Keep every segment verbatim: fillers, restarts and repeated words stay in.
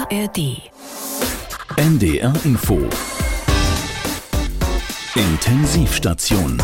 A R D. N D R Info. Intensivstation.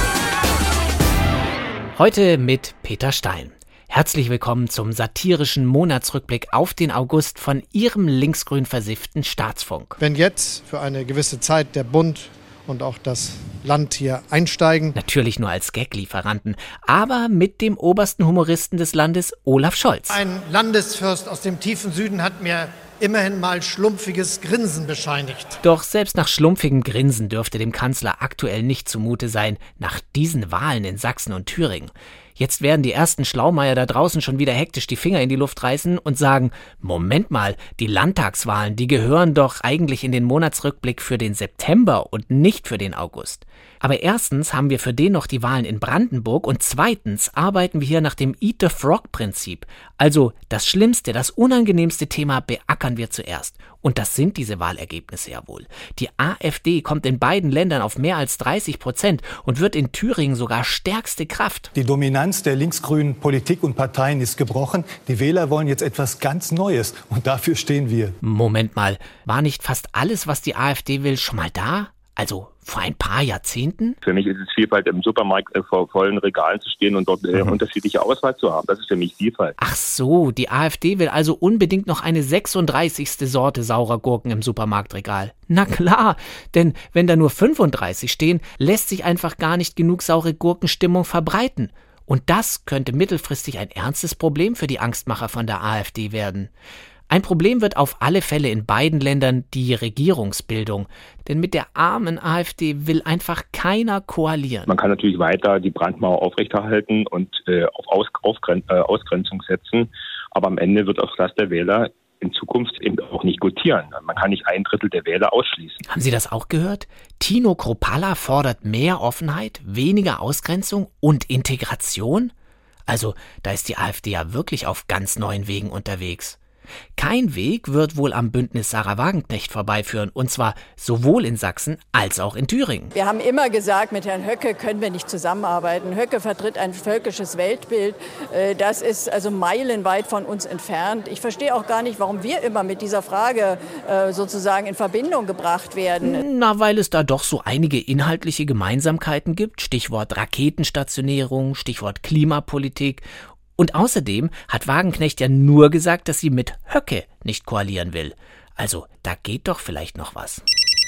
Heute mit Peter Stein. Herzlich willkommen zum satirischen Monatsrückblick auf den August von Ihrem linksgrün versifften Staatsfunk. Wenn jetzt für eine gewisse Zeit der Bund und auch das Land hier einsteigen. Natürlich nur als Gaglieferanten, aber mit dem obersten Humoristen des Landes, Olaf Scholz. Ein Landesfürst aus dem tiefen Süden hat mir immerhin mal schlumpfiges Grinsen bescheinigt. Doch selbst nach schlumpfigem Grinsen dürfte dem Kanzler aktuell nicht zumute sein, nach diesen Wahlen in Sachsen und Thüringen. Jetzt werden die ersten Schlaumeier da draußen schon wieder hektisch die Finger in die Luft reißen und sagen, Moment mal, die Landtagswahlen, die gehören doch eigentlich in den Monatsrückblick für den September und nicht für den August. Aber erstens haben wir für den noch die Wahlen in Brandenburg und zweitens arbeiten wir hier nach dem Eat the Frog-Prinzip. Also das schlimmste, das unangenehmste Thema beackern wir zuerst. Und das sind diese Wahlergebnisse ja wohl. Die AfD kommt in beiden Ländern auf mehr als dreißig Prozent und wird in Thüringen sogar stärkste Kraft. Die Dominanz der linksgrünen Politik und Parteien ist gebrochen. Die Wähler wollen jetzt etwas ganz Neues und dafür stehen wir. Moment mal, war nicht fast alles, was die AfD will, schon mal da? Also vor ein paar Jahrzehnten? Für mich ist es Vielfalt, im Supermarkt äh, vor vollen Regalen zu stehen und dort äh, mhm. unterschiedliche Auswahl zu haben. Das ist für mich Vielfalt. Ach so, die AfD will also unbedingt noch eine sechsunddreißigste Sorte saurer Gurken im Supermarktregal. Na klar, denn wenn da nur fünfunddreißig stehen, lässt sich einfach gar nicht genug saure Gurkenstimmung verbreiten. Und das könnte mittelfristig ein ernstes Problem für die Angstmacher von der AfD werden. Ein Problem wird auf alle Fälle in beiden Ländern die Regierungsbildung. Denn mit der armen AfD will einfach keiner koalieren. Man kann natürlich weiter die Brandmauer aufrechterhalten und äh, auf Aus- Aufgren- äh, Ausgrenzung setzen. Aber am Ende wird auch das der Wähler in Zukunft eben auch nicht gutieren. Man kann nicht ein Drittel der Wähler ausschließen. Haben Sie das auch gehört? Tino Kruppalla fordert mehr Offenheit, weniger Ausgrenzung und Integration? Also, da ist die AfD ja wirklich auf ganz neuen Wegen unterwegs. Kein Weg wird wohl am Bündnis Sarah Wagenknecht vorbeiführen, und zwar sowohl in Sachsen als auch in Thüringen. Wir haben immer gesagt, mit Herrn Höcke können wir nicht zusammenarbeiten. Höcke vertritt ein völkisches Weltbild. Das ist also meilenweit von uns entfernt. Ich verstehe auch gar nicht, warum wir immer mit dieser Frage sozusagen in Verbindung gebracht werden. Na, weil es da doch so einige inhaltliche Gemeinsamkeiten gibt. Stichwort Raketenstationierung, Stichwort Klimapolitik. Und außerdem hat Wagenknecht ja nur gesagt, dass sie mit Höcke nicht koalieren will. Also, da geht doch vielleicht noch was.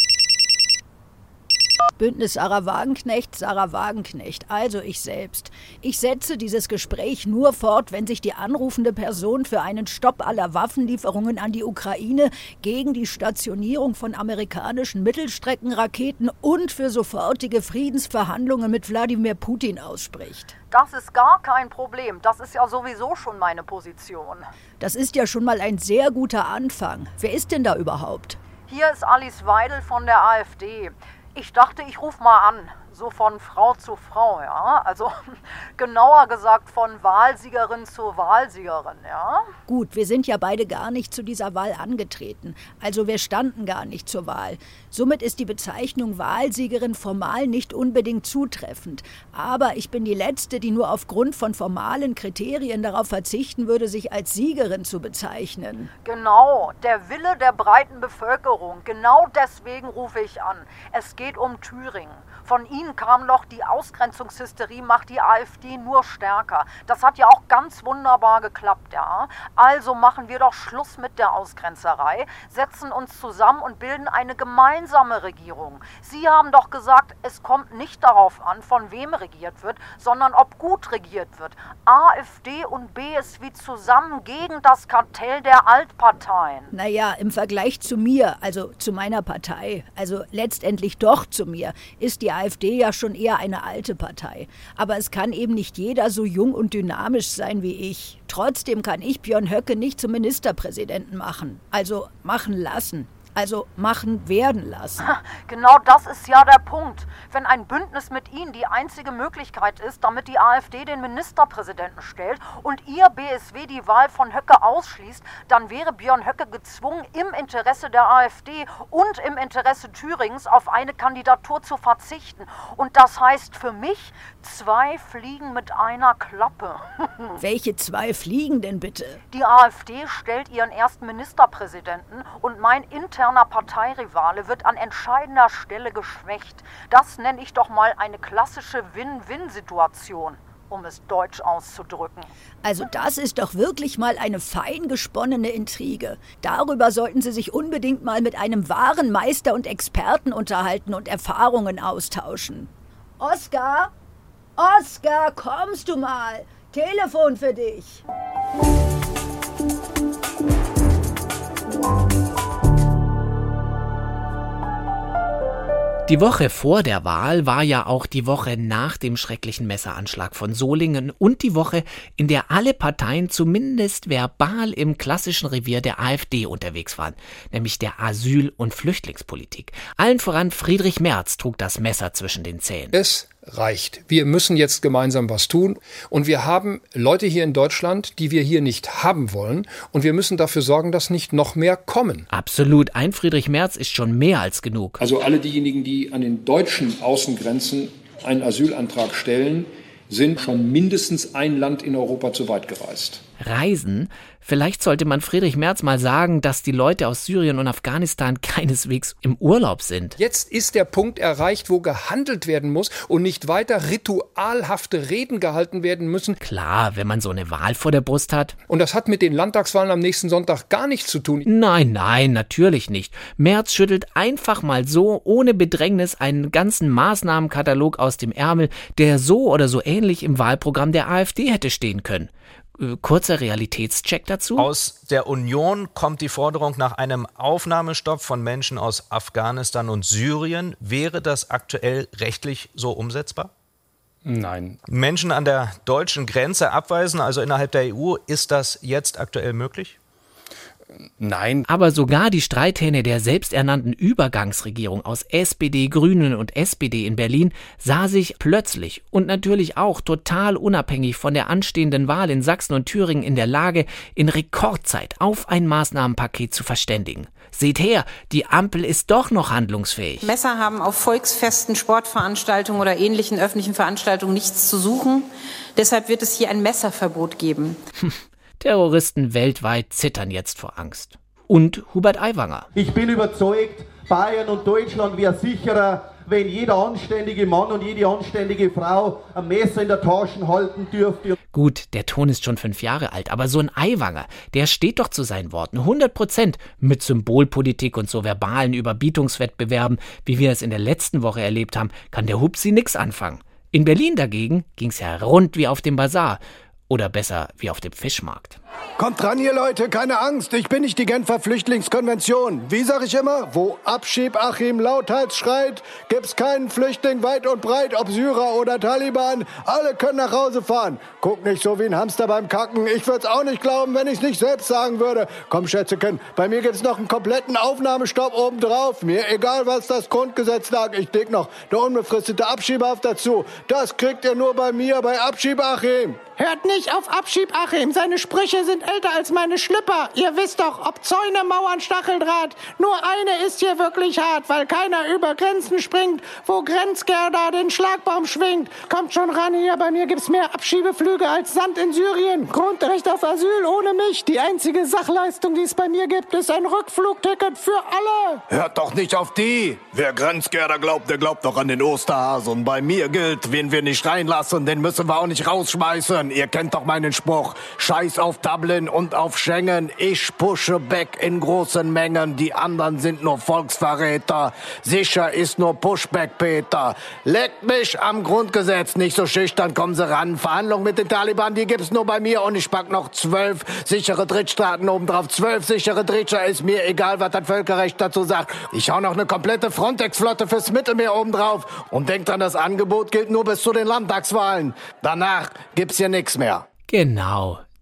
Bündnis Sarah Wagenknecht, Sarah Wagenknecht, also ich selbst. Ich setze dieses Gespräch nur fort, wenn sich die anrufende Person für einen Stopp aller Waffenlieferungen an die Ukraine, gegen die Stationierung von amerikanischen Mittelstreckenraketen und für sofortige Friedensverhandlungen mit Wladimir Putin ausspricht. Das ist gar kein Problem. Das ist ja sowieso schon meine Position. Das ist ja schon mal ein sehr guter Anfang. Wer ist denn da überhaupt? Hier ist Alice Weidel von der AfD. Ich dachte, ich rufe mal an, so von Frau zu Frau, ja, also genauer gesagt von Wahlsiegerin zu Wahlsiegerin, ja. Gut, wir sind ja beide gar nicht zu dieser Wahl angetreten, also wir standen gar nicht zur Wahl. Somit ist die Bezeichnung Wahlsiegerin formal nicht unbedingt zutreffend, aber ich bin die Letzte, die nur aufgrund von formalen Kriterien darauf verzichten würde, sich als Siegerin zu bezeichnen. Genau, der Wille der breiten Bevölkerung, genau deswegen rufe ich an. Es geht um Thüringen. Von Ihnen kam noch, die Ausgrenzungshysterie macht die AfD nur stärker. Das hat ja auch ganz wunderbar geklappt, ja. Also machen wir doch Schluss mit der Ausgrenzerei, setzen uns zusammen und bilden eine gemeinsame Regierung. Sie haben doch gesagt, es kommt nicht darauf an, von wem regiert wird, sondern ob gut regiert wird. AfD und B S W zusammen gegen das Kartell der Altparteien. Naja, im Vergleich zu mir, also zu meiner Partei, also letztendlich doch zu mir, ist die AfD ja schon eher eine alte Partei. Aber es kann eben nicht jeder so jung und dynamisch sein wie ich. Trotzdem kann ich Björn Höcke nicht zum Ministerpräsidenten machen. Also machen lassen. Also machen werden lassen. Genau das ist ja der Punkt. Wenn ein Bündnis mit Ihnen die einzige Möglichkeit ist, damit die AfD den Ministerpräsidenten stellt und Ihr B S W die Wahl von Höcke ausschließt, dann wäre Björn Höcke gezwungen, im Interesse der AfD und im Interesse Thüringens auf eine Kandidatur zu verzichten. Und das heißt für mich, zwei Fliegen mit einer Klappe. Welche zwei Fliegen denn bitte? Die AfD stellt ihren ersten Ministerpräsidenten und mein interner Parteirivale wird an entscheidender Stelle geschwächt. Das nenne ich doch mal eine klassische Win-Win-Situation, um es deutsch auszudrücken. Also das ist doch wirklich mal eine fein gesponnene Intrige. Darüber sollten Sie sich unbedingt mal mit einem wahren Meister und Experten unterhalten und Erfahrungen austauschen. Oskar? Oskar, kommst du mal? Telefon für dich. Die Woche vor der Wahl war ja auch die Woche nach dem schrecklichen Messeranschlag von Solingen und die Woche, in der alle Parteien zumindest verbal im klassischen Revier der AfD unterwegs waren, nämlich der Asyl- und Flüchtlingspolitik. Allen voran Friedrich Merz trug das Messer zwischen den Zähnen. Es reicht. Wir müssen jetzt gemeinsam was tun. Und wir haben Leute hier in Deutschland, die wir hier nicht haben wollen. Und wir müssen dafür sorgen, dass nicht noch mehr kommen. Absolut. Ein Friedrich Merz ist schon mehr als genug. Also alle diejenigen, die an den deutschen Außengrenzen einen Asylantrag stellen, sind schon mindestens ein Land in Europa zu weit gereist. Reisen? Vielleicht sollte man Friedrich Merz mal sagen, dass die Leute aus Syrien und Afghanistan keineswegs im Urlaub sind. Jetzt ist der Punkt erreicht, wo gehandelt werden muss und nicht weiter ritualhafte Reden gehalten werden müssen. Klar, wenn man so eine Wahl vor der Brust hat. Und das hat mit den Landtagswahlen am nächsten Sonntag gar nichts zu tun. Nein, nein, natürlich nicht. Merz schüttelt einfach mal so, ohne Bedrängnis, einen ganzen Maßnahmenkatalog aus dem Ärmel, der so oder so ähnlich im Wahlprogramm der AfD hätte stehen können. Kurzer Realitätscheck dazu. Aus der Union kommt die Forderung nach einem Aufnahmestopp von Menschen aus Afghanistan und Syrien. Wäre das aktuell rechtlich so umsetzbar? Nein. Menschen an der deutschen Grenze abweisen, also innerhalb der E U, ist das jetzt aktuell möglich? Nein. Aber sogar die Streithähne der selbsternannten Übergangsregierung aus S P D, Grünen und S P D in Berlin sah sich plötzlich und natürlich auch total unabhängig von der anstehenden Wahl in Sachsen und Thüringen in der Lage, in Rekordzeit auf ein Maßnahmenpaket zu verständigen. Seht her, die Ampel ist doch noch handlungsfähig. Messer haben auf Volksfesten, Sportveranstaltungen oder ähnlichen öffentlichen Veranstaltungen nichts zu suchen. Deshalb wird es hier ein Messerverbot geben. Terroristen weltweit zittern jetzt vor Angst. Und Hubert Aiwanger. Ich bin überzeugt, Bayern und Deutschland wäre sicherer, wenn jeder anständige Mann und jede anständige Frau ein Messer in der Tasche halten dürfte. Gut, der Ton ist schon fünf Jahre alt, aber so ein Aiwanger, der steht doch zu seinen Worten. hundert Prozent mit Symbolpolitik und so verbalen Überbietungswettbewerben, wie wir es in der letzten Woche erlebt haben, kann der Hupsi nix anfangen. In Berlin dagegen ging's ja rund wie auf dem Bazar. Oder besser, wie auf dem Fischmarkt. Kommt ran, ihr Leute, keine Angst. Ich bin nicht die Genfer Flüchtlingskonvention. Wie sag ich immer? Wo Abschieb Achim lauthals schreit, gibt's keinen Flüchtling weit und breit, ob Syrer oder Taliban. Alle können nach Hause fahren. Guck nicht so wie ein Hamster beim Kacken. Ich würd's auch nicht glauben, wenn ich's nicht selbst sagen würde. Komm, Schätzeken, bei mir gibt's noch einen kompletten Aufnahmestopp obendrauf. Mir egal, was das Grundgesetz sagt. Ich leg noch eine unbefristete Abschiebehaft dazu. Das kriegt ihr nur bei mir, bei Abschieb Achim. Hört nicht auf Abschieb Achim. Seine Sprüche sind älter als meine Schlüpper. Ihr wisst doch, ob Zäune, Mauern, Stacheldraht. Nur eine ist hier wirklich hart, weil keiner über Grenzen springt, wo Grenzgerda den Schlagbaum schwingt. Kommt schon ran hier, bei mir gibt's mehr Abschiebeflüge als Sand in Syrien. Grundrecht auf Asyl ohne mich. Die einzige Sachleistung, die es bei mir gibt, ist ein Rückflugticket für alle. Hört doch nicht auf die. Wer Grenzgerda glaubt, der glaubt doch an den Osterhasen. Und bei mir gilt, wen wir nicht reinlassen, den müssen wir auch nicht rausschmeißen. Ihr kennt doch meinen Spruch. Scheiß auf Dublin und auf Schengen. Ich pushe back in großen Mengen. Die anderen sind nur Volksverräter. Sicher ist nur Pushback, Peter. Leckt mich am Grundgesetz. Nicht so schüchtern, kommen Sie ran. Verhandlungen mit den Taliban, die gibt's nur bei mir. Und ich pack noch zwölf sichere Drittstaaten obendrauf. Zwölf sichere Dritscher, ist mir egal, was das Völkerrecht dazu sagt. Ich hau noch eine komplette Frontex-Flotte fürs Mittelmeer obendrauf. Und denkt dran, das Angebot gilt nur bis zu den Landtagswahlen. Danach gibt's hier nichts mehr. Genau.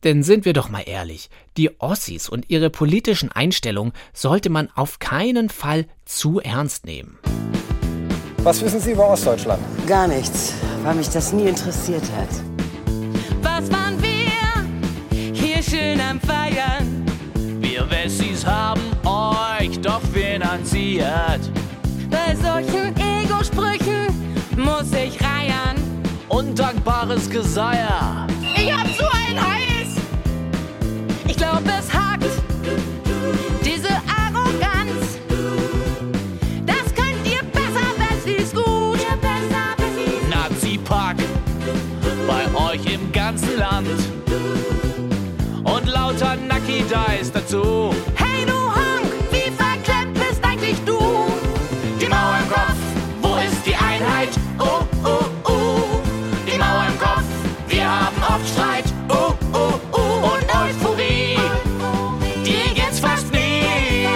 Denn sind wir doch mal ehrlich, die Ossis und ihre politischen Einstellungen sollte man auf keinen Fall zu ernst nehmen. Was wissen Sie über Ostdeutschland? Gar nichts, weil mich das nie interessiert hat. Was waren wir hier schön am Feiern? Wir Wessis haben euch doch finanziert. Bei solchen Ego-Sprüchen muss ich reiern. Undankbares Geseier. Ich hab so einen Hals. Ich glaub, es hakt. Diese Arroganz. Das könnt ihr besser, Wessis gut. Ihr besser, Wessis. Nazi-Pack. Bei euch im ganzen Land. Und lauter Nacki-Dice dazu. Hey du Honk, wie verklemmt bist eigentlich du? Die Mauer im Kopf, wo ist die Einheit? Oh, oh, oh. Die Mauer im Kopf, wir haben oft Streit. Oh, oh, oh. Und Euphorie, die geht's fast nie.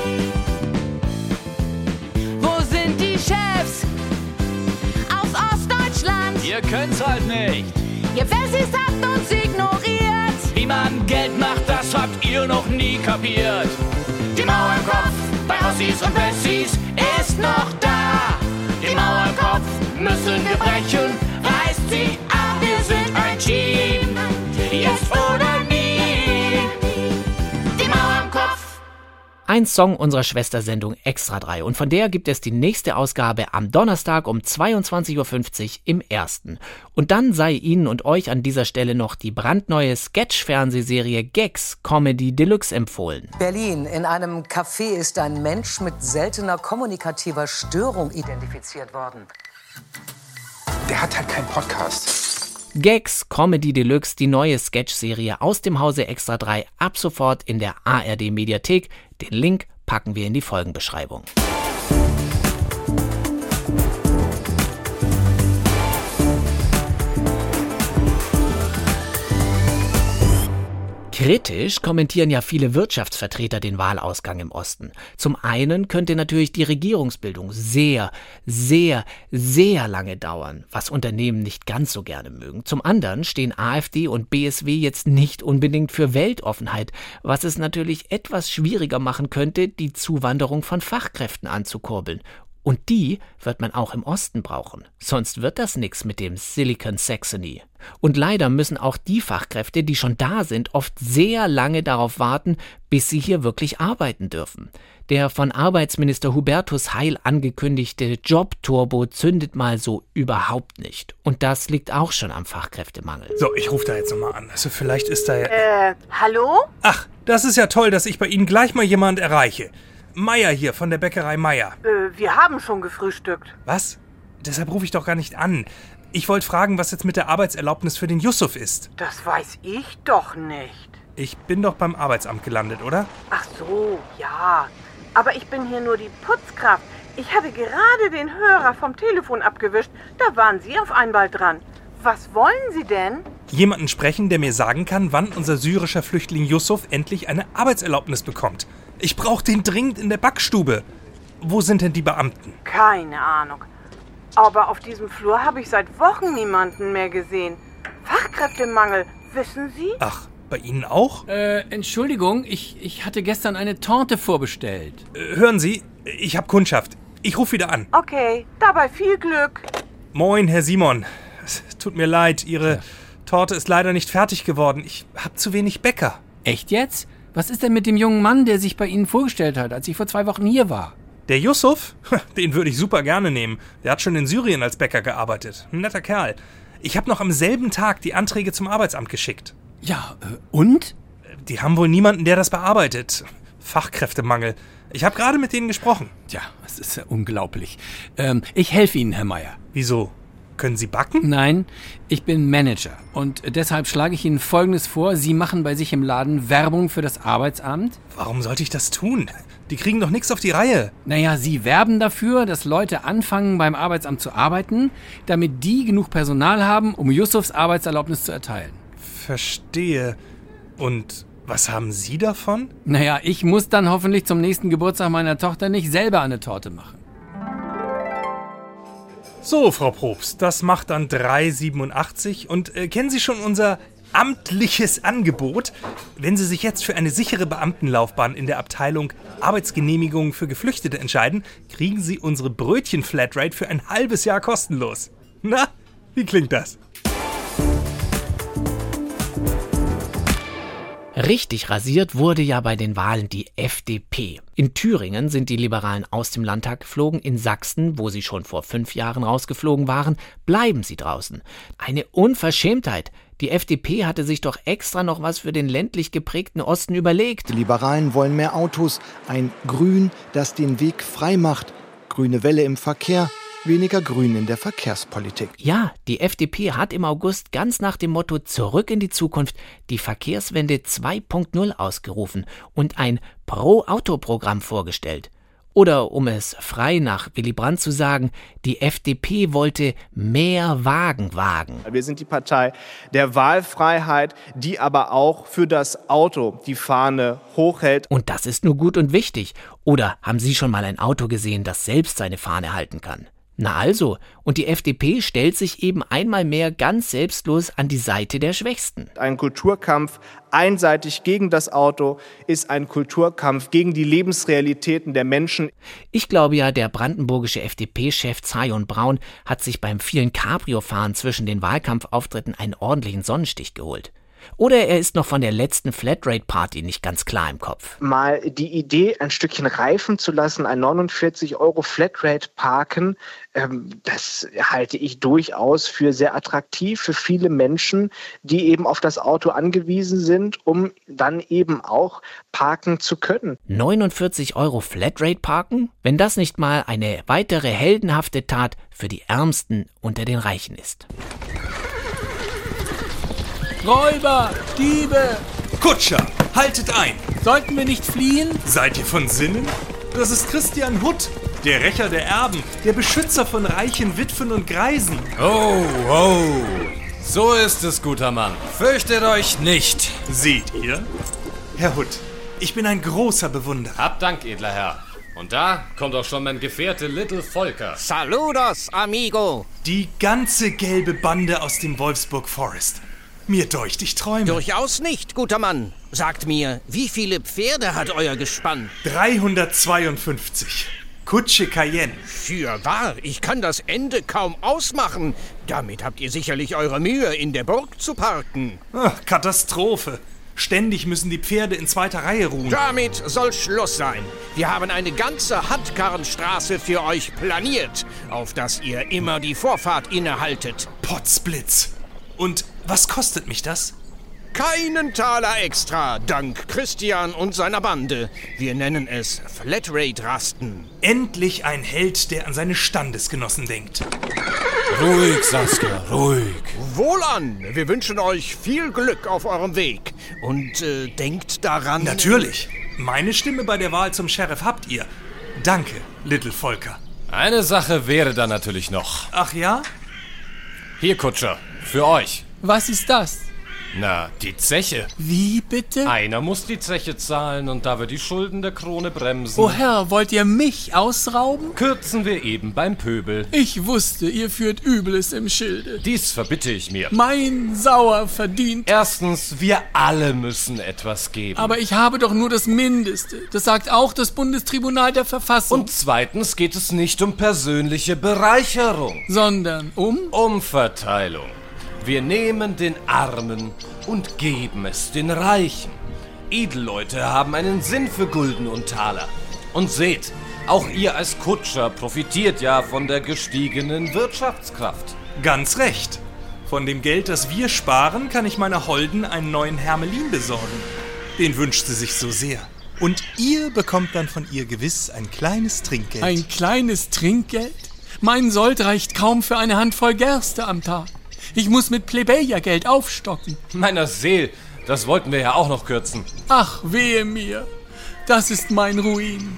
Wo sind die Chefs aus Ostdeutschland? Ihr könnt's halt nicht. Ihr Wessis habt uns ignoriert. Wie man Geld macht, das habt ihr noch nie kapiert. Die Mauer im Kopf, bei Ossis und Wessis ist noch da. Die Mauer im Kopf müssen wir brechen, reißt sie ab, wir sind ein Team. Jetzt oder nie. Die Mauer im Kopf. Ein Song unserer Schwestersendung Extra drei und von der gibt es die nächste Ausgabe am Donnerstag um zweiundzwanzig Uhr fünfzig im Ersten. Und dann sei Ihnen und euch an dieser Stelle noch die brandneue Sketch-Fernsehserie Gags Comedy Deluxe empfohlen. Berlin. In einem Café ist ein Mensch mit seltener kommunikativer Störung identifiziert worden. Der hat halt keinen Podcast. Gags Comedy Deluxe, die neue Sketch-Serie aus dem Hause Extra drei, ab sofort in der A R D-Mediathek. Den Link packen wir in die Folgenbeschreibung. Kritisch kommentieren ja viele Wirtschaftsvertreter den Wahlausgang im Osten. Zum einen könnte natürlich die Regierungsbildung sehr, sehr, sehr lange dauern, was Unternehmen nicht ganz so gerne mögen. Zum anderen stehen AfD und B S W jetzt nicht unbedingt für Weltoffenheit, was es natürlich etwas schwieriger machen könnte, die Zuwanderung von Fachkräften anzukurbeln. Und die wird man auch im Osten brauchen. Sonst wird das nix mit dem Silicon Saxony. Und leider müssen auch die Fachkräfte, die schon da sind, oft sehr lange darauf warten, bis sie hier wirklich arbeiten dürfen. Der von Arbeitsminister Hubertus Heil angekündigte Jobturbo zündet mal so überhaupt nicht. Und das liegt auch schon am Fachkräftemangel. So, ich rufe da jetzt nochmal an. Also vielleicht ist da ja... Äh, hallo? Ach, das ist ja toll, dass ich bei Ihnen gleich mal jemand erreiche. Meier hier von der Bäckerei Meier. Äh, wir haben schon gefrühstückt. Was? Deshalb rufe ich doch gar nicht an. Ich wollte fragen, was jetzt mit der Arbeitserlaubnis für den Yusuf ist. Das weiß ich doch nicht. Ich bin doch beim Arbeitsamt gelandet, oder? Ach so, ja. Aber ich bin hier nur die Putzkraft. Ich hatte gerade den Hörer vom Telefon abgewischt. Da waren Sie auf einmal dran. Was wollen Sie denn? Jemanden sprechen, der mir sagen kann, wann unser syrischer Flüchtling Yusuf endlich eine Arbeitserlaubnis bekommt. Ich brauche den dringend in der Backstube. Wo sind denn die Beamten? Keine Ahnung. Aber auf diesem Flur habe ich seit Wochen niemanden mehr gesehen. Fachkräftemangel, wissen Sie? Ach, bei Ihnen auch? Äh, Entschuldigung, ich, ich hatte gestern eine Torte vorbestellt. Äh, hören Sie, ich habe Kundschaft. Ich rufe wieder an. Okay, dabei viel Glück. Moin, Herr Simon. Es tut mir leid, Ihre ja. Torte ist leider nicht fertig geworden. Ich habe zu wenig Bäcker. Echt jetzt? Was ist denn mit dem jungen Mann, der sich bei Ihnen vorgestellt hat, als ich vor zwei Wochen hier war? Der Yusuf? Den würde ich super gerne nehmen. Der hat schon in Syrien als Bäcker gearbeitet. Ein netter Kerl. Ich habe noch am selben Tag die Anträge zum Arbeitsamt geschickt. Ja, äh, und? Die haben wohl niemanden, der das bearbeitet. Fachkräftemangel. Ich habe gerade mit denen gesprochen. Tja, das ist ja unglaublich. Ähm, ich helfe Ihnen, Herr Meier. Wieso? Können Sie backen? Nein, ich bin Manager und deshalb schlage ich Ihnen Folgendes vor. Sie machen bei sich im Laden Werbung für das Arbeitsamt. Warum sollte ich das tun? Die kriegen doch nichts auf die Reihe. Naja, Sie werben dafür, dass Leute anfangen, beim Arbeitsamt zu arbeiten, damit die genug Personal haben, um Yusufs Arbeitserlaubnis zu erteilen. Verstehe. Und was haben Sie davon? Naja, ich muss dann hoffentlich zum nächsten Geburtstag meiner Tochter nicht selber eine Torte machen. So, Frau Probst, das macht dann drei Euro siebenundachtzig. Und äh, kennen Sie schon unser amtliches Angebot. Wenn Sie sich jetzt für eine sichere Beamtenlaufbahn in der Abteilung Arbeitsgenehmigungen für Geflüchtete entscheiden, kriegen Sie unsere Brötchen-Flatrate für ein halbes Jahr kostenlos. Na, wie klingt das? Richtig rasiert wurde ja bei den Wahlen die F D P. In Thüringen sind die Liberalen aus dem Landtag geflogen. In Sachsen, wo sie schon vor fünf Jahren rausgeflogen waren, bleiben sie draußen. Eine Unverschämtheit. Die F D P hatte sich doch extra noch was für den ländlich geprägten Osten überlegt. Die Liberalen wollen mehr Autos, ein Grün, das den Weg frei macht. Grüne Welle im Verkehr. Weniger Grün in der Verkehrspolitik. Ja, die F D P hat im August ganz nach dem Motto Zurück in die Zukunft die Verkehrswende zwei Punkt null ausgerufen und ein Pro-Auto-Programm vorgestellt. Oder um es frei nach Willy Brandt zu sagen, die F D P wollte mehr Wagen wagen. Wir sind die Partei der Wahlfreiheit, die aber auch für das Auto die Fahne hochhält. Und das ist nur gut und wichtig. Oder haben Sie schon mal ein Auto gesehen, das selbst seine Fahne halten kann? Na also, und die F D P stellt sich eben einmal mehr ganz selbstlos an die Seite der Schwächsten. Ein Kulturkampf einseitig gegen das Auto ist ein Kulturkampf gegen die Lebensrealitäten der Menschen. Ich glaube ja, der brandenburgische F D P-Chef Zion Braun hat sich beim vielen Cabrio-Fahren zwischen den Wahlkampfauftritten einen ordentlichen Sonnenstich geholt. Oder er ist noch von der letzten Flatrate-Party nicht ganz klar im Kopf. Mal die Idee, ein Stückchen reifen zu lassen, ein neunundvierzig Euro Flatrate-Parken, ähm, das halte ich durchaus für sehr attraktiv für viele Menschen, die eben auf das Auto angewiesen sind, um dann eben auch parken zu können. neunundvierzig Euro Flatrate-Parken? Wenn das nicht mal eine weitere heldenhafte Tat für die Ärmsten unter den Reichen ist. Räuber, Diebe! Kutscher, haltet ein! Sollten wir nicht fliehen? Seid ihr von Sinnen? Das ist Christian Hutt, der Rächer der Erben, der Beschützer von reichen Witwen und Greisen. Oh, oh, so ist es, guter Mann. Fürchtet euch nicht. Seht ihr? Herr Hutt, ich bin ein großer Bewunderer. Habt Dank, edler Herr. Und da kommt auch schon mein Gefährte Little Volker. Saludos, amigo. Die ganze gelbe Bande aus dem Wolfsburg Forest. Mir deucht, ich träume. Durchaus nicht, guter Mann. Sagt mir, wie viele Pferde hat euer Gespann? dreihundertzweiundfünfzig. Kutsche Cayenne. Fürwahr, ich kann das Ende kaum ausmachen. Damit habt ihr sicherlich eure Mühe, in der Burg zu parken. Ach, Katastrophe. Ständig müssen die Pferde in zweiter Reihe ruhen. Damit soll Schluss sein. Wir haben eine ganze Handkarrenstraße für euch planiert, auf dass ihr immer die Vorfahrt innehaltet. Potzblitz. Und was kostet mich das? Keinen Taler extra, dank Christian und seiner Bande. Wir nennen es Flatrate-Rasten. Endlich ein Held, der an seine Standesgenossen denkt. Ruhig, Saskia, ruhig. Wohlan, wir wünschen euch viel Glück auf eurem Weg. Und äh, denkt daran... Natürlich. Meine Stimme bei der Wahl zum Sheriff habt ihr. Danke, Little Volker. Eine Sache wäre da natürlich noch. Ach ja? Hier, Kutscher, für euch. Was ist das? Na, die Zeche. Wie bitte? Einer muss die Zeche zahlen und da wir die Schulden der Krone bremsen. Oh Herr, wollt ihr mich ausrauben? Kürzen wir eben beim Pöbel. Ich wusste, ihr führt Übles im Schilde. Dies verbitte ich mir. Mein Sauer verdient. Erstens, wir alle müssen etwas geben. Aber ich habe doch nur das Mindeste. Das sagt auch das Bundestribunal der Verfassung. Und zweitens geht es nicht um persönliche Bereicherung. Sondern um? Umverteilung. Wir nehmen den Armen und geben es den Reichen. Edelleute haben einen Sinn für Gulden und Taler. Und seht, auch ihr als Kutscher profitiert ja von der gestiegenen Wirtschaftskraft. Ganz recht. Von dem Geld, das wir sparen, kann ich meiner Holden einen neuen Hermelin besorgen. Den wünscht sie sich so sehr. Und ihr bekommt dann von ihr gewiss ein kleines Trinkgeld. Ein kleines Trinkgeld? Mein Sold reicht kaum für eine Handvoll Gerste am Tag. Ich muss mit Plebejergeld aufstocken. Meiner Seel, das wollten wir ja auch noch kürzen. Ach, wehe mir. Das ist mein Ruin.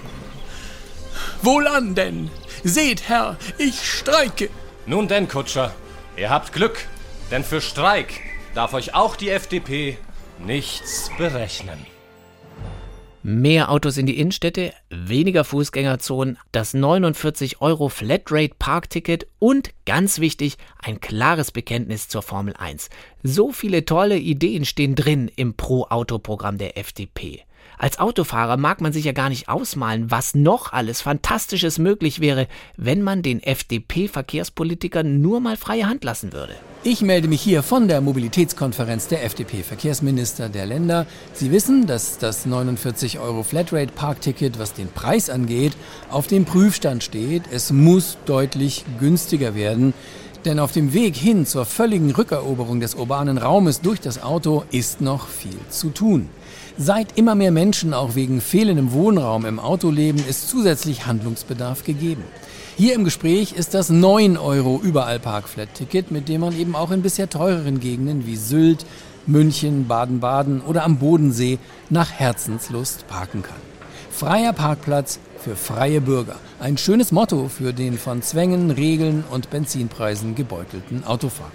Wohlan denn. Seht, Herr, ich streike. Nun denn, Kutscher, ihr habt Glück. Denn für Streik darf euch auch die F D P nichts berechnen. Mehr Autos in die Innenstädte, weniger Fußgängerzonen, das neunundvierzig Euro Flatrate-Parkticket und, ganz wichtig, ein klares Bekenntnis zur Formel eins. So viele tolle Ideen stehen drin im Pro-Auto-Programm der F D P. Als Autofahrer mag man sich ja gar nicht ausmalen, was noch alles Fantastisches möglich wäre, wenn man den F D P-Verkehrspolitikern nur mal freie Hand lassen würde. Ich melde mich hier von der Mobilitätskonferenz der F D P-Verkehrsminister der Länder. Sie wissen, dass das neunundvierzig Euro Flatrate-Parkticket, was den Preis angeht, auf dem Prüfstand steht. Es muss deutlich günstiger werden. Denn auf dem Weg hin zur völligen Rückeroberung des urbanen Raumes durch das Auto ist noch viel zu tun. Seit immer mehr Menschen auch wegen fehlendem Wohnraum im Auto leben, ist zusätzlich Handlungsbedarf gegeben. Hier im Gespräch ist das neun Euro Überall-Park-Flat-Ticket, mit dem man eben auch in bisher teureren Gegenden wie Sylt, München, Baden-Baden oder am Bodensee nach Herzenslust parken kann. Freier Parkplatz für freie Bürger. Ein schönes Motto für den von Zwängen, Regeln und Benzinpreisen gebeutelten Autofahrer.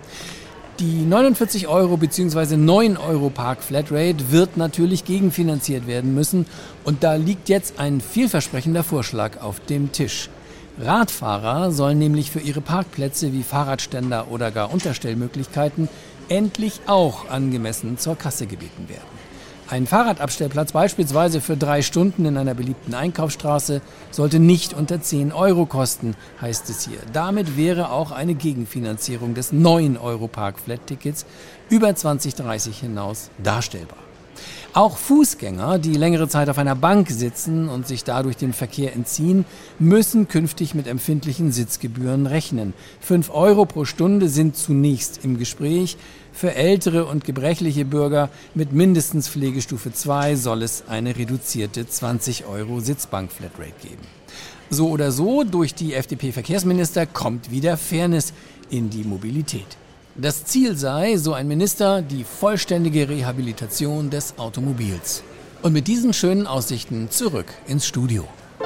Die neunundvierzig Euro bzw. neun Euro Park-Flatrate wird natürlich gegenfinanziert werden müssen. Und da liegt jetzt ein vielversprechender Vorschlag auf dem Tisch. Radfahrer sollen nämlich für ihre Parkplätze wie Fahrradständer oder gar Unterstellmöglichkeiten endlich auch angemessen zur Kasse gebeten werden. Ein Fahrradabstellplatz beispielsweise für drei Stunden in einer beliebten Einkaufsstraße sollte nicht unter zehn Euro kosten, heißt es hier. Damit wäre auch eine Gegenfinanzierung des neun Euro Park-Flat-Tickets über zwanzig dreißig hinaus darstellbar. Auch Fußgänger, die längere Zeit auf einer Bank sitzen und sich dadurch dem Verkehr entziehen, müssen künftig mit empfindlichen Sitzgebühren rechnen. fünf Euro pro Stunde sind zunächst im Gespräch. Für ältere und gebrechliche Bürger mit mindestens Pflegestufe zwei soll es eine reduzierte zwanzig Euro Sitzbank-Flatrate geben. So oder so, durch die F D P-Verkehrsminister kommt wieder Fairness in die Mobilität. Das Ziel sei, so ein Minister, die vollständige Rehabilitation des Automobils. Und mit diesen schönen Aussichten zurück ins Studio.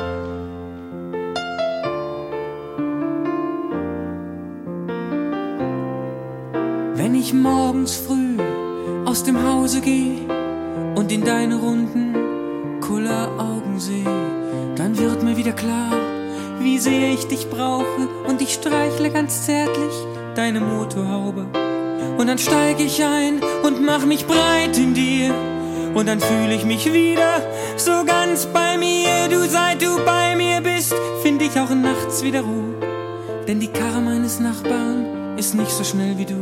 Wenn ich morgens früh aus dem Hause gehe und in deine runden Kulleraugen sehe, dann wird mir wieder klar, wie sehr ich dich brauche, und ich streichle ganz zärtlich deine Motorhaube. Und dann steig ich ein und mach mich breit in dir, und dann fühle ich mich wieder so ganz bei mir. Du, seit du bei mir bist, find ich auch nachts wieder Ruhe, denn die Karre meines Nachbarn ist nicht so schnell wie du.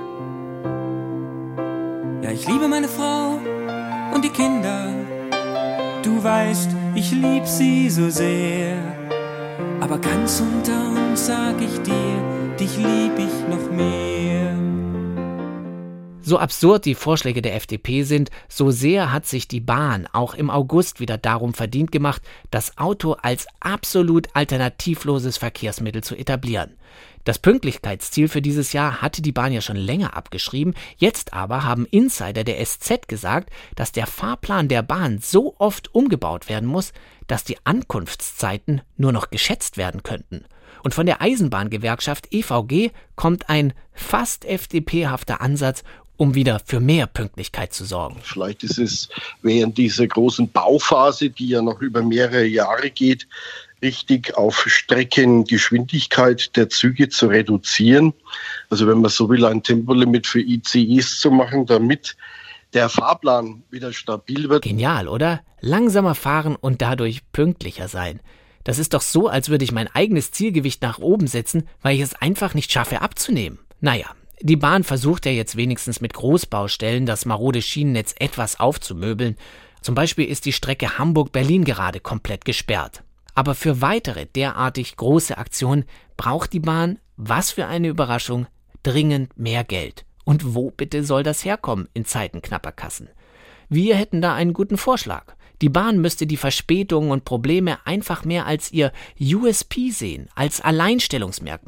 Ja, ich liebe meine Frau und die Kinder, du weißt, ich lieb sie so sehr, aber ganz unter uns sag ich dir, dich lieb ich noch mehr. So absurd die Vorschläge der F D P sind, so sehr hat sich die Bahn auch im August wieder darum verdient gemacht, das Auto als absolut alternativloses Verkehrsmittel zu etablieren. Das Pünktlichkeitsziel für dieses Jahr hatte die Bahn ja schon länger abgeschrieben. Jetzt aber haben Insider der S Z gesagt, dass der Fahrplan der Bahn so oft umgebaut werden muss, dass die Ankunftszeiten nur noch geschätzt werden könnten. Und von der Eisenbahngewerkschaft E V G kommt ein fast F D P-hafter Ansatz, um wieder für mehr Pünktlichkeit zu sorgen. Vielleicht ist es während dieser großen Bauphase, die ja noch über mehrere Jahre geht, richtig auf Streckengeschwindigkeit der Züge zu reduzieren. Also wenn man so will, ein Tempolimit für I C Es zu machen, damit der Fahrplan wieder stabil wird. Genial, oder? Langsamer fahren und dadurch pünktlicher sein. Das ist doch so, als würde ich mein eigenes Zielgewicht nach oben setzen, weil ich es einfach nicht schaffe abzunehmen. Naja, die Bahn versucht ja jetzt wenigstens mit Großbaustellen das marode Schienennetz etwas aufzumöbeln. Zum Beispiel ist die Strecke Hamburg-Berlin gerade komplett gesperrt. Aber für weitere derartig große Aktionen braucht die Bahn, was für eine Überraschung, dringend mehr Geld. Und wo bitte soll das herkommen in Zeiten knapper Kassen? Wir hätten da einen guten Vorschlag. Die Bahn müsste die Verspätungen und Probleme einfach mehr als ihr U S P sehen, als Alleinstellungsmerkmal.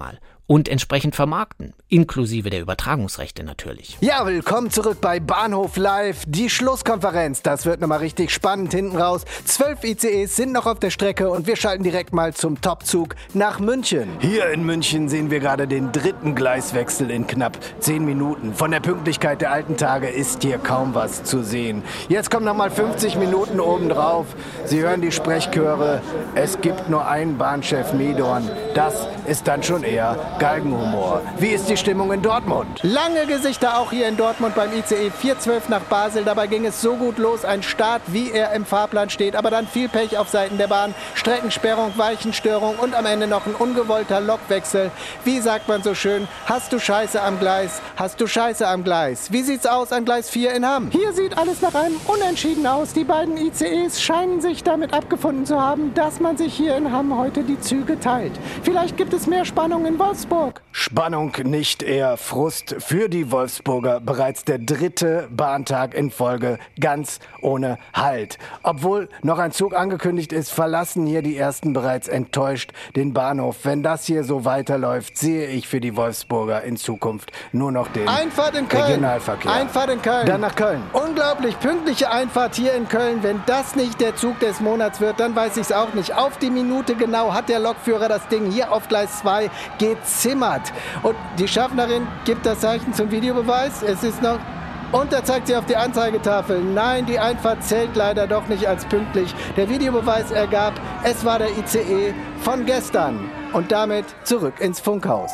und entsprechend vermarkten, inklusive der Übertragungsrechte natürlich. Ja, willkommen zurück bei Bahnhof Live, die Schlusskonferenz. Das wird nochmal richtig spannend hinten raus. Zwölf I C Es sind noch auf der Strecke und wir schalten direkt mal zum Topzug nach München. Hier in München sehen wir gerade den dritten Gleiswechsel in knapp zehn Minuten. Von der Pünktlichkeit der alten Tage ist hier kaum was zu sehen. Jetzt kommen nochmal fünfzig Minuten obendrauf. Sie hören die Sprechchöre. Es gibt nur einen Bahnchef Medorn. Das ist dann schon eher Galgenhumor. Wie ist die Stimmung in Dortmund? Lange Gesichter auch hier in Dortmund beim I C E vier zwölf nach Basel. Dabei ging es so gut los. Ein Start, wie er im Fahrplan steht. Aber dann viel Pech auf Seiten der Bahn. Streckensperrung, Weichenstörung und am Ende noch ein ungewollter Lokwechsel. Wie sagt man so schön? Hast du Scheiße am Gleis? Hast du Scheiße am Gleis? Wie sieht's aus an Gleis vier in Hamm? Hier sieht alles nach einem Unentschieden aus. Die beiden I C Es scheinen sich damit abgefunden zu haben, dass man sich hier in Hamm heute die Züge teilt. Vielleicht gibt es mehr Spannung in Wolfsburg. Spannung, nicht eher Frust für die Wolfsburger. Bereits der dritte Bahntag in Folge ganz ohne Halt. Obwohl noch ein Zug angekündigt ist, verlassen hier die ersten bereits enttäuscht den Bahnhof. Wenn das hier so weiterläuft, sehe ich für die Wolfsburger in Zukunft nur noch den Einfahrt in Köln. Regionalverkehr. Einfahrt in Köln. Dann nach Köln. Unglaublich pünktliche Einfahrt hier in Köln. Wenn das nicht der Zug des Monats wird, dann weiß ich es auch nicht. Auf die Minute genau hat der Lokführer das Ding hier auf Gleis zwei gezimmert. Und die Schaffnerin gibt das Zeichen zum Videobeweis. Es ist noch... Und da zeigt sie auf die Anzeigetafel. Nein, die Einfahrt zählt leider doch nicht als pünktlich. Der Videobeweis ergab, es war der I C E von gestern. Und damit zurück ins Funkhaus.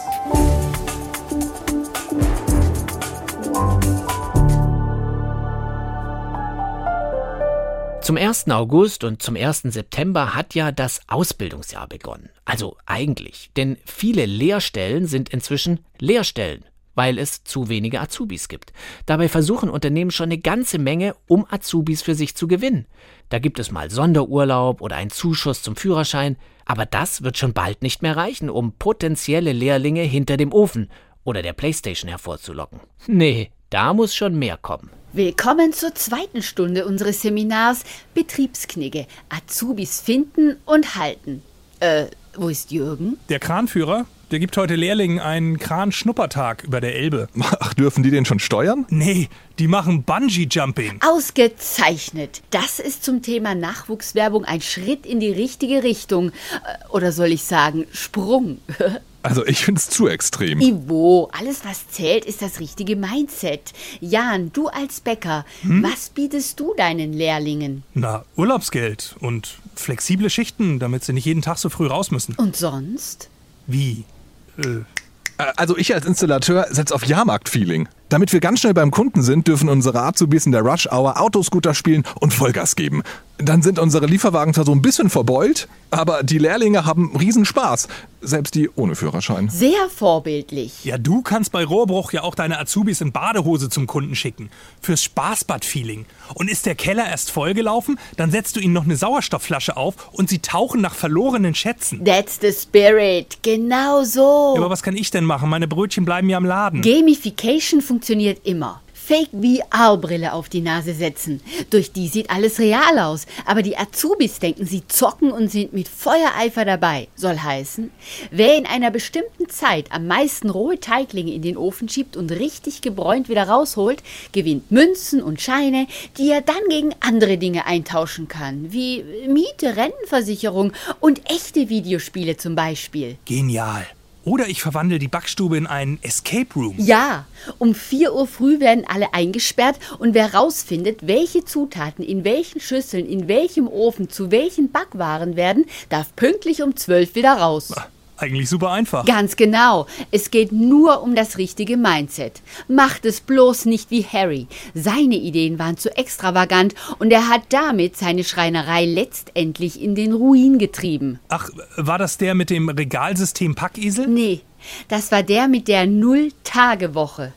Zum ersten August und zum ersten September hat ja das Ausbildungsjahr begonnen. Also eigentlich, denn viele Lehrstellen sind inzwischen Lehrstellen, weil es zu wenige Azubis gibt. Dabei versuchen Unternehmen schon eine ganze Menge, um Azubis für sich zu gewinnen. Da gibt es mal Sonderurlaub oder einen Zuschuss zum Führerschein, aber das wird schon bald nicht mehr reichen, um potenzielle Lehrlinge hinter dem Ofen oder der Playstation hervorzulocken. Nee, da muss schon mehr kommen. Willkommen zur zweiten Stunde unseres Seminars Betriebsknigge, Azubis finden und halten. Äh, wo ist Jürgen? Der Kranführer, der gibt heute Lehrlingen einen Kran-Schnuppertag über der Elbe. Ach, dürfen die den schon steuern? Nee, die machen Bungee-Jumping. Ausgezeichnet. Das ist zum Thema Nachwuchswerbung ein Schritt in die richtige Richtung. Oder soll ich sagen, Sprung. Also ich find's zu extrem. Ivo, alles was zählt, ist das richtige Mindset. Jan, du als Bäcker, hm? was bietest du deinen Lehrlingen? Na, Urlaubsgeld und flexible Schichten, damit sie nicht jeden Tag so früh raus müssen. Und sonst? Wie? Äh. Also ich als Installateur setze auf Jahrmarkt-Feeling. Damit wir ganz schnell beim Kunden sind, dürfen unsere Azubis in der Rush-Hour Autoscooter spielen und Vollgas geben. Dann sind unsere Lieferwagen zwar so ein bisschen verbeult, aber die Lehrlinge haben Riesenspaß. Selbst die ohne Führerschein. Sehr vorbildlich. Ja, du kannst bei Rohrbruch ja auch deine Azubis in Badehose zum Kunden schicken. Fürs Spaßbad-Feeling. Und ist der Keller erst vollgelaufen, dann setzt du ihnen noch eine Sauerstoffflasche auf und sie tauchen nach verlorenen Schätzen. That's the spirit. Genau so. Ja, aber was kann ich denn machen? Meine Brötchen bleiben ja am Laden. Gamification funktioniert immer. Fake-V R-Brille auf die Nase setzen. Durch die sieht alles real aus. Aber die Azubis denken, sie zocken und sind mit Feuereifer dabei. Soll heißen, wer in einer bestimmten Zeit am meisten rohe Teiglinge in den Ofen schiebt und richtig gebräunt wieder rausholt, gewinnt Münzen und Scheine, die er dann gegen andere Dinge eintauschen kann. Wie Miete, Rentenversicherung und echte Videospiele zum Beispiel. Genial. Oder ich verwandle die Backstube in einen Escape Room. Ja, um vier Uhr früh werden alle eingesperrt und wer rausfindet, welche Zutaten in welchen Schüsseln, in welchem Ofen, zu welchen Backwaren werden, darf pünktlich um zwölf wieder raus. Eigentlich super einfach. Ganz genau. Es geht nur um das richtige Mindset. Macht es bloß nicht wie Harry. Seine Ideen waren zu extravagant und er hat damit seine Schreinerei letztendlich in den Ruin getrieben. Ach, war das der mit dem Regalsystem Packesel? Nee, das war der mit der Null-Tage-Woche.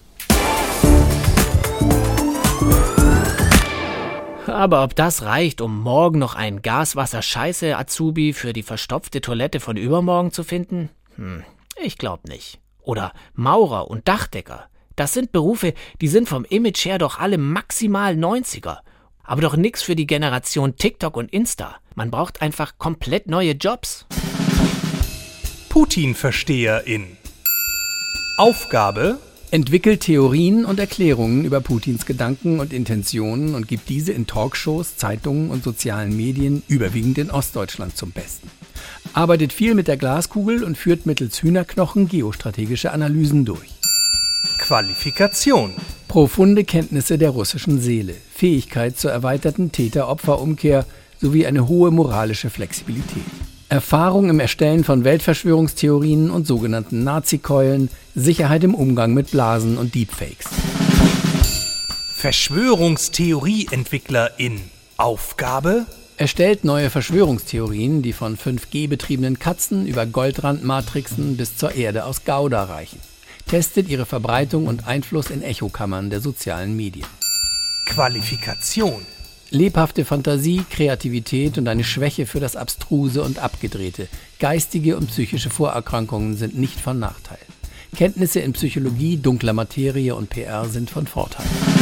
Aber ob das reicht, um morgen noch einen Gaswasser-Scheiße-Azubi für die verstopfte Toilette von übermorgen zu finden? Hm, ich glaub nicht. Oder Maurer und Dachdecker. Das sind Berufe, die sind vom Image her doch alle maximal neunziger. Aber doch nix für die Generation TikTok und Insta. Man braucht einfach komplett neue Jobs. Putin-Versteherin. Aufgabe: Entwickelt Theorien und Erklärungen über Putins Gedanken und Intentionen und gibt diese in Talkshows, Zeitungen und sozialen Medien, überwiegend in Ostdeutschland, zum Besten. Arbeitet viel mit der Glaskugel und führt mittels Hühnerknochen geostrategische Analysen durch. Qualifikation: Profunde Kenntnisse der russischen Seele, Fähigkeit zur erweiterten Täter-Opfer-Umkehr sowie eine hohe moralische Flexibilität. Erfahrung im Erstellen von Weltverschwörungstheorien und sogenannten Nazi-Keulen, Sicherheit im Umgang mit Blasen und Deepfakes. Verschwörungstheorieentwicklerin. Aufgabe: Erstellt neue Verschwörungstheorien, die von fünf G betriebenen Katzen über Goldrandmatrixen bis zur Erde aus Gouda reichen. Testet ihre Verbreitung und Einfluss in Echokammern der sozialen Medien. Qualifikation: Lebhafte Fantasie, Kreativität und eine Schwäche für das Abstruse und Abgedrehte. Geistige und psychische Vorerkrankungen sind nicht von Nachteil. Kenntnisse in Psychologie, dunkler Materie und P R sind von Vorteil.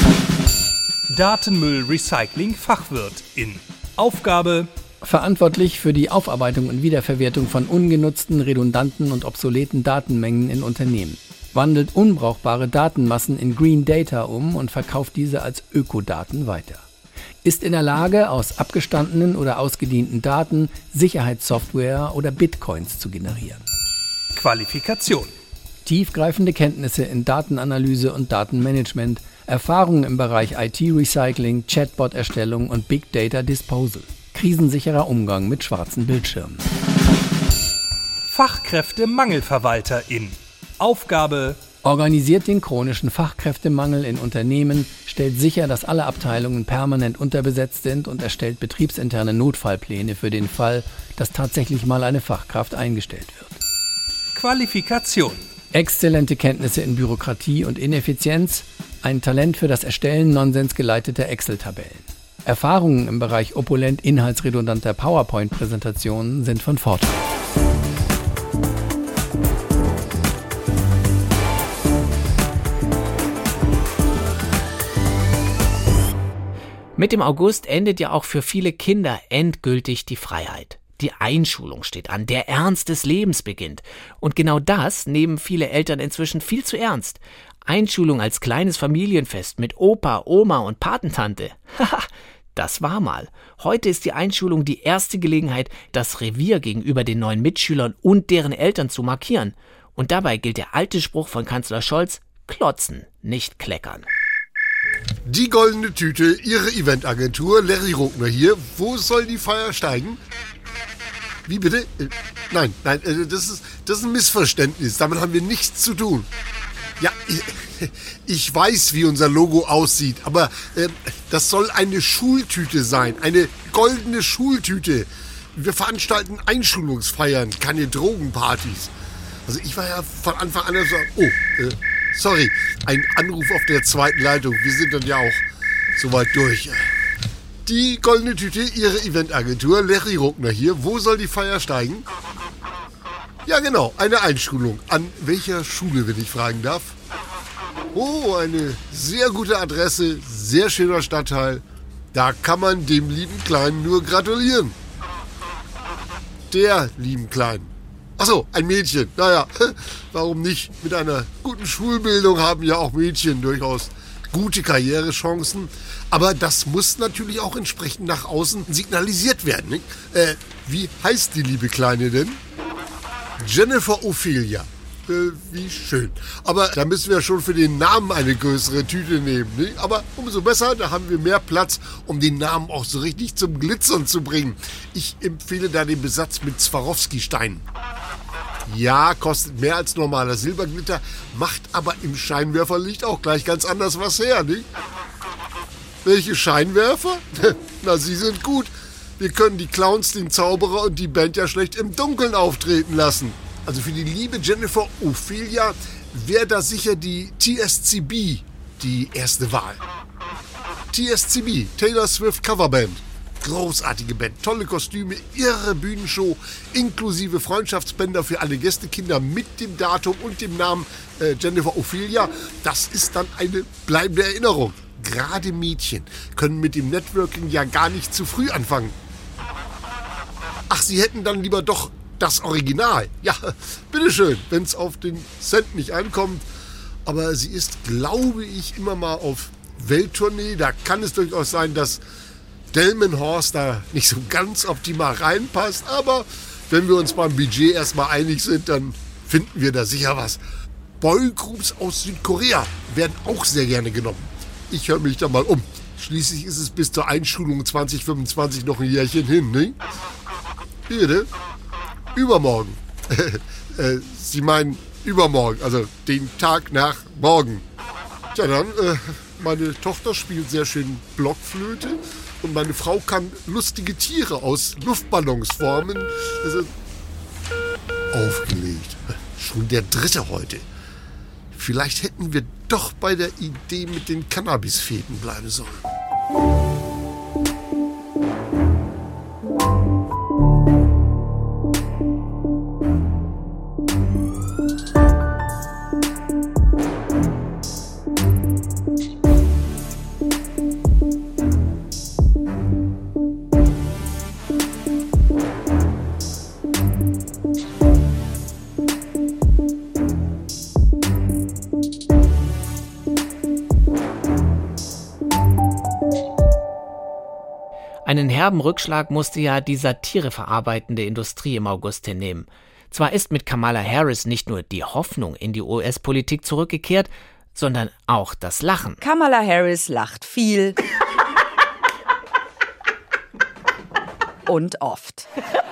Datenmüll-Recycling-Fachwirtin. Aufgabe: Verantwortlich für die Aufarbeitung und Wiederverwertung von ungenutzten, redundanten und obsoleten Datenmengen in Unternehmen. Wandelt unbrauchbare Datenmassen in Green Data um und verkauft diese als Ökodaten weiter. Ist in der Lage, aus abgestandenen oder ausgedienten Daten Sicherheitssoftware oder Bitcoins zu generieren. Qualifikation: Tiefgreifende Kenntnisse in Datenanalyse und Datenmanagement, Erfahrungen im Bereich I T-Recycling, Chatbot-Erstellung und Big Data Disposal. Krisensicherer Umgang mit schwarzen Bildschirmen. Fachkräftemangelverwalterin. Aufgabe: Organisiert den chronischen Fachkräftemangel in Unternehmen, stellt sicher, dass alle Abteilungen permanent unterbesetzt sind und erstellt betriebsinterne Notfallpläne für den Fall, dass tatsächlich mal eine Fachkraft eingestellt wird. Qualifikation: Exzellente Kenntnisse in Bürokratie und Ineffizienz, ein Talent für das Erstellen nonsensgeleiteter Excel-Tabellen. Erfahrungen im Bereich opulent inhaltsredundanter PowerPoint-Präsentationen sind von Vorteil. Mit dem August endet ja auch für viele Kinder endgültig die Freiheit. Die Einschulung steht an, der Ernst des Lebens beginnt. Und genau das nehmen viele Eltern inzwischen viel zu ernst. Einschulung als kleines Familienfest mit Opa, Oma und Patentante. Haha, das war mal. Heute ist die Einschulung die erste Gelegenheit, das Revier gegenüber den neuen Mitschülern und deren Eltern zu markieren. Und dabei gilt der alte Spruch von Kanzler Scholz: klotzen, nicht kleckern. Die goldene Tüte, Ihre Eventagentur, Larry Ruckner hier. Wo soll die Feier steigen? Wie bitte? Äh, nein, nein, äh, das ist, das ist ein Missverständnis. Damit haben wir nichts zu tun. Ja, ich, ich weiß, wie unser Logo aussieht, aber äh, das soll eine Schultüte sein. Eine goldene Schultüte. Wir veranstalten Einschulungsfeiern, keine Drogenpartys. Also ich war ja von Anfang an so, oh, äh, sorry, ein Anruf auf der zweiten Leitung. Wir sind dann ja auch soweit durch. Die goldene Tüte, Ihre Eventagentur, Larry Ruckner hier. Wo soll die Feier steigen? Ja genau, eine Einschulung. An welcher Schule, wenn ich fragen darf? Oh, eine sehr gute Adresse, sehr schöner Stadtteil. Da kann man dem lieben Kleinen nur gratulieren. Der lieben Kleinen. Achso, ein Mädchen. Naja, warum nicht? Mit einer guten Schulbildung haben ja auch Mädchen durchaus gute Karrierechancen. Aber das muss natürlich auch entsprechend nach außen signalisiert werden. Nicht? Äh, wie heißt die liebe Kleine denn? Jennifer Ophelia. Äh, wie schön. Aber da müssen wir schon für den Namen eine größere Tüte nehmen. Nicht? Aber umso besser, da haben wir mehr Platz, um den Namen auch so richtig zum Glitzern zu bringen. Ich empfehle da den Besatz mit Swarovski-Steinen. Ja, kostet mehr als normaler Silberglitter, macht aber im Scheinwerferlicht auch gleich ganz anders was her, nicht? Welche Scheinwerfer? Na, sie sind gut. Wir können die Clowns, den Zauberer und die Band ja schlecht im Dunkeln auftreten lassen. Also für die liebe Jennifer Ophelia wäre da sicher die T S C B die erste Wahl. T S C B, Taylor Swift Coverband. Großartige Band, tolle Kostüme, irre Bühnenshow, inklusive Freundschaftsbänder für alle Gästekinder mit dem Datum und dem Namen äh, Jennifer Ophelia. Das ist dann eine bleibende Erinnerung. Gerade Mädchen können mit dem Networking ja gar nicht zu früh anfangen. Ach, sie hätten dann lieber doch das Original. Ja, bitteschön, wenn es auf den Cent nicht ankommt. Aber sie ist, glaube ich, immer mal auf Welttournee. Da kann es durchaus sein, dass Delmenhorst da nicht so ganz optimal reinpasst. Aber wenn wir uns beim Budget erstmal einig sind, dann finden wir da sicher was. Boygroups aus Südkorea werden auch sehr gerne genommen. Ich höre mich da mal um. Schließlich ist es bis zur Einschulung zwanzig fünfundzwanzig noch ein Jährchen hin, ne? Wie bitte? Übermorgen. äh, Sie meinen übermorgen, also den Tag nach morgen. Tja, dann, äh, meine Tochter spielt sehr schön Blockflöte und meine Frau kann lustige Tiere aus Luftballons formen. Also, aufgelegt. Schon der dritte heute. Vielleicht hätten wir doch bei der Idee mit den Cannabisfäden bleiben sollen. Einen herben Rückschlag musste ja die satireverarbeitende Industrie im August hinnehmen. Zwar ist mit Kamala Harris nicht nur die Hoffnung in die U S-Politik zurückgekehrt, sondern auch das Lachen. Kamala Harris lacht viel und oft.